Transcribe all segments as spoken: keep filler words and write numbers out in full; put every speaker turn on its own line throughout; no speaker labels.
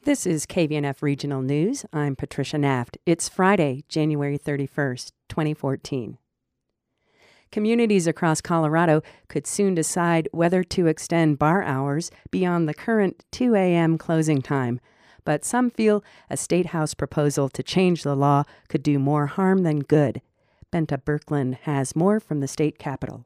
This is K V N F Regional News. I'm Patricia Naft. It's Friday, January thirty-first, twenty fourteen. Communities across Colorado could soon decide whether to extend bar hours beyond the current two a.m. closing time. But some feel a State House proposal to change the law could do more harm than good. Benta Birkeland has more from the state capitol.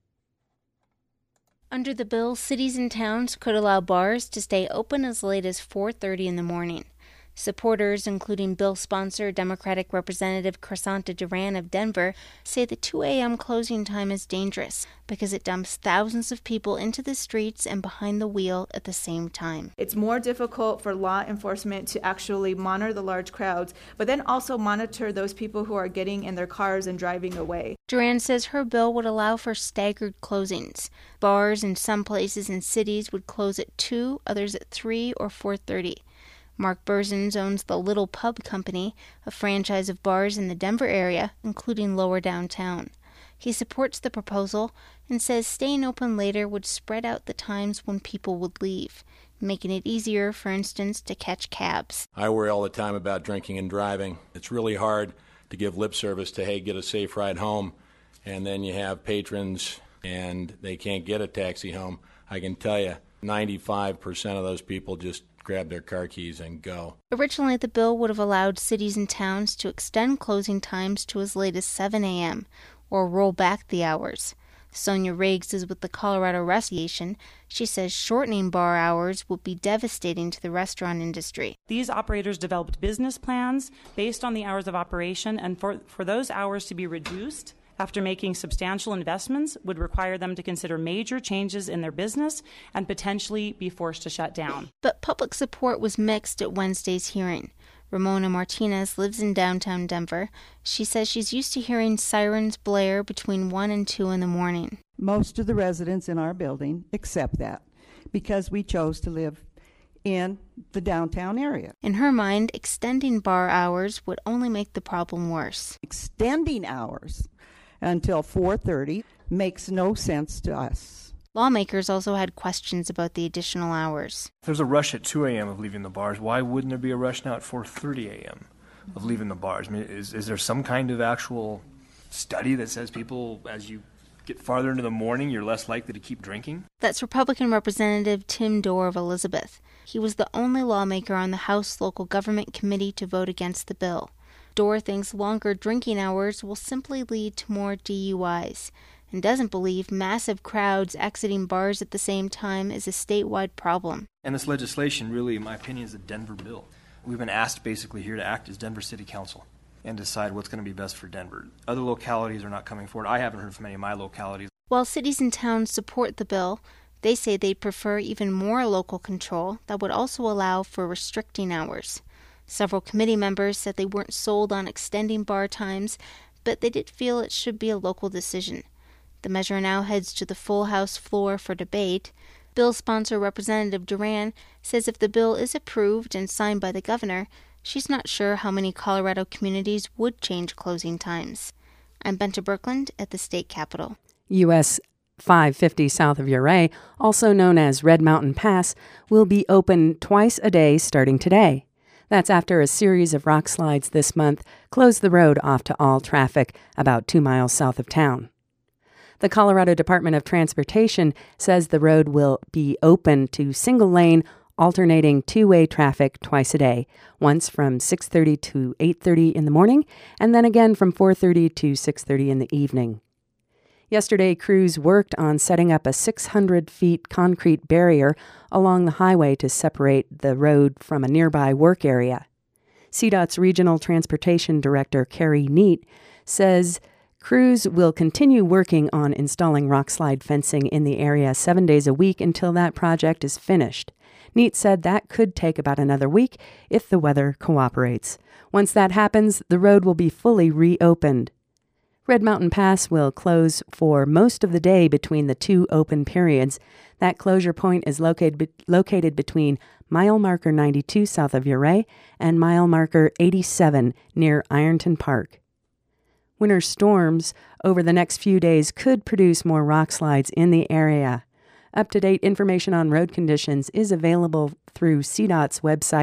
Under the bill, cities and towns could allow bars to stay open as late as four thirty in the morning. Supporters, including bill sponsor Democratic Representative Crisanta Duran of Denver, say the two a.m. closing time is dangerous because it dumps thousands of people into the streets and behind the wheel at the same time.
It's more difficult for law enforcement to actually monitor the large crowds, but then also monitor those people who are getting in their cars and driving away.
Duran says her bill would allow for staggered closings. Bars in some places and cities would close at two, others at three or four thirty. Mark Berzins owns the Little Pub Company, a franchise of bars in the Denver area, including lower downtown. He supports the proposal and says staying open later would spread out the times when people would leave, making it easier, for instance, to catch cabs.
I worry all the time about drinking and driving. It's really hard to give lip service to, hey, get a safe ride home, and then you have patrons and they can't get a taxi home. I can tell you, ninety-five percent of those people just grab their car keys and go.
Originally, the bill would have allowed cities and towns to extend closing times to as late as seven a.m. or roll back the hours. Sonia Riggs is with the Colorado Restaurant Association. She says shortening bar hours would be devastating to the restaurant industry.
These operators developed business plans based on the hours of operation, and for, for those hours to be reduced after making substantial investments would require them to consider major changes in their business and potentially be forced to shut down.
But public support was mixed at Wednesday's hearing. Ramona Martinez lives in downtown Denver. She says she's used to hearing sirens blare between one and two in the morning.
Most of the residents in our building accept that because we chose to live in the downtown area.
In her mind, extending bar hours would only make the problem worse.
Extending hours until four thirty makes no sense to us.
Lawmakers also had questions about the additional hours.
If there's a rush at two a.m. of leaving the bars, why wouldn't there be a rush now at four thirty a.m. of leaving the bars? I mean, is, is there some kind of actual study that says people, as you get farther into the morning, you're less likely to keep drinking?
That's Republican Representative Tim Dorr of Elizabeth. He was the only lawmaker on the House Local Government Committee to vote against the bill. Dorr thinks longer drinking hours will simply lead to more D U Is and doesn't believe massive crowds exiting bars at the same time is a statewide problem.
And this legislation really, in my opinion, is a Denver bill. We've been asked basically here to act as Denver City Council and decide what's going to be best for Denver. Other localities are not coming forward. I haven't heard from any of my localities.
While cities and towns support the bill, they say they'd prefer even more local control that would also allow for restricting hours. Several committee members said they weren't sold on extending bar times, but they did feel it should be a local decision. The measure now heads to the full House floor for debate. Bill sponsor Representative Duran says if the bill is approved and signed by the governor, she's not sure how many Colorado communities would change closing times. I'm Benta Birkeland at the state capitol.
U S five fifty south of Ouray, also known as Red Mountain Pass, will be open twice a day starting today. That's after a series of rock slides this month closed the road off to all traffic about two miles south of town. The Colorado Department of Transportation says the road will be open to single-lane, alternating two-way traffic twice a day, once from six thirty to eight thirty in the morning, and then again from four thirty to six thirty in the evening. Yesterday, crews worked on setting up a six hundred feet concrete barrier along the highway to separate the road from a nearby work area. C DOT's Regional Transportation Director, Carrie Neat, says crews will continue working on installing rockslide fencing in the area seven days a week until that project is finished. Neat said that could take about another week if the weather cooperates. Once that happens, the road will be fully reopened. Red Mountain Pass will close for most of the day between the two open periods. That closure point is located be- located between mile marker ninety-two south of Ouray and mile marker eighty-seven near Ironton Park. Winter storms over the next few days could produce more rock slides in the area. Up-to-date information on road conditions is available through C DOT's website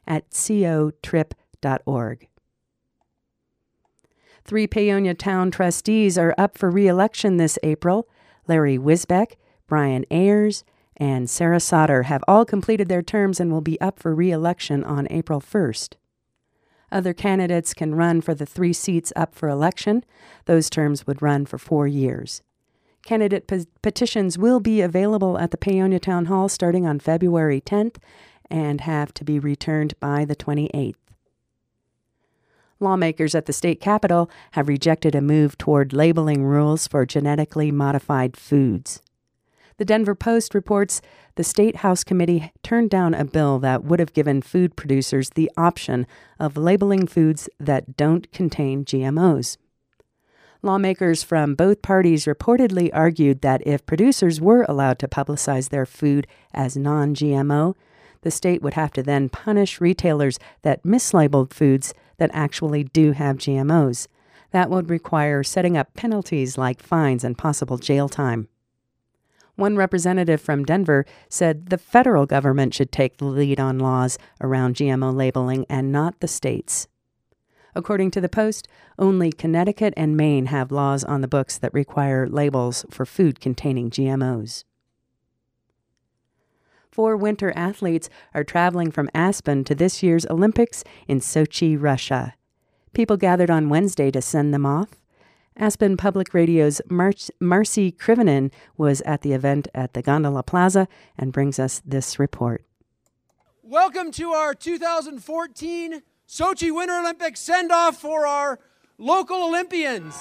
at co trip dot org. Three Paonia Town trustees are up for re-election this April. Larry Wisbeck, Brian Ayers, and Sarah Sauter have all completed their terms and will be up for re-election on April first. Other candidates can run for the three seats up for election. Those terms would run for four years. Candidate pe- petitions will be available at the Paonia Town Hall starting on February tenth and have to be returned by the twenty-eighth. Lawmakers at the state capitol have rejected a move toward labeling rules for genetically modified foods. The Denver Post reports the State House Committee turned down a bill that would have given food producers the option of labeling foods that don't contain G M Os. Lawmakers from both parties reportedly argued that if producers were allowed to publicize their food as non-G M O, the state would have to then punish retailers that mislabeled foods that actually do have G M Os. That would require setting up penalties like fines and possible jail time. One representative from Denver said the federal government should take the lead on laws around G M O labeling and not the states. According to the Post, only Connecticut and Maine have laws on the books that require labels for food containing G M Os. Four winter athletes are traveling from Aspen to this year's Olympics in Sochi, Russia. People gathered on Wednesday to send them off. Aspen Public Radio's Mar- Marcy Krivonen was at the event at the Gondola Plaza and brings us this report.
Welcome to our two thousand fourteen Sochi Winter Olympics send-off for our local Olympians.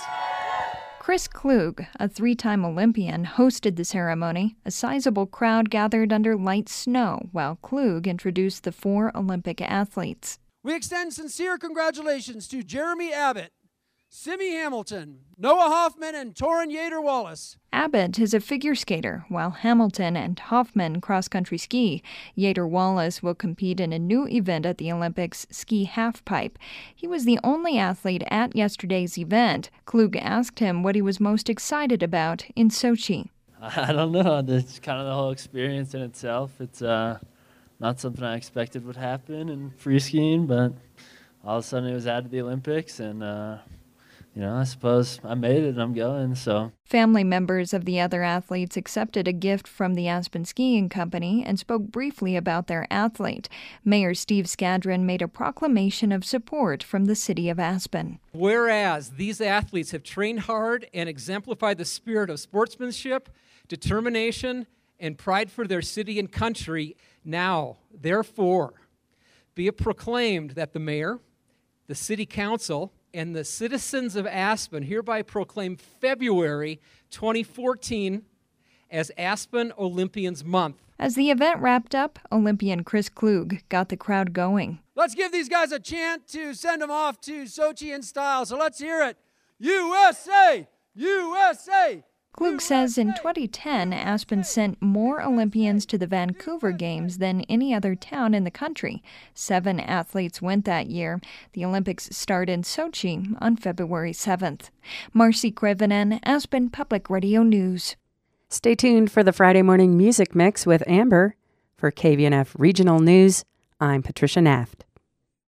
Chris Klug, a three-time Olympian, hosted the ceremony. A sizable crowd gathered under light snow while Klug introduced the four Olympic athletes.
We extend sincere congratulations to Jeremy Abbott, Simi Hamilton, Noah Hoffman, and Torrin Yater-Wallace.
Abbott is a figure skater, while Hamilton and Hoffman cross-country ski. Yater-Wallace will compete in a new event at the Olympics, ski halfpipe. He was the only athlete at yesterday's event. Klug asked him what he was most excited about in Sochi.
I don't know. It's kind of the whole experience in itself. It's uh, not something I expected would happen in free skiing, but all of a sudden it was added to the Olympics, and uh, you know, I suppose I made it and I'm going, so.
Family members of the other athletes accepted a gift from the Aspen Skiing Company and spoke briefly about their athlete. Mayor Steve Skadron made a proclamation of support from the city of Aspen.
Whereas these athletes have trained hard and exemplified the spirit of sportsmanship, determination, and pride for their city and country, now, therefore, be it proclaimed that the mayor, the city council, and the citizens of Aspen hereby proclaim February twenty fourteen as Aspen Olympians Month.
As the event wrapped up, Olympian Chris Klug got the crowd going.
Let's give these guys a chant to send them off to Sochi in style, so let's hear it. U S A! U S A!
Klug says in twenty ten, Aspen sent more Olympians to the Vancouver Games than any other town in the country. Seven athletes went that year. The Olympics start in Sochi on February seventh. Marcy Krivonen, Aspen Public Radio News.
Stay tuned for the Friday Morning Music Mix with Amber. For K V N F Regional News, I'm Patricia Naft.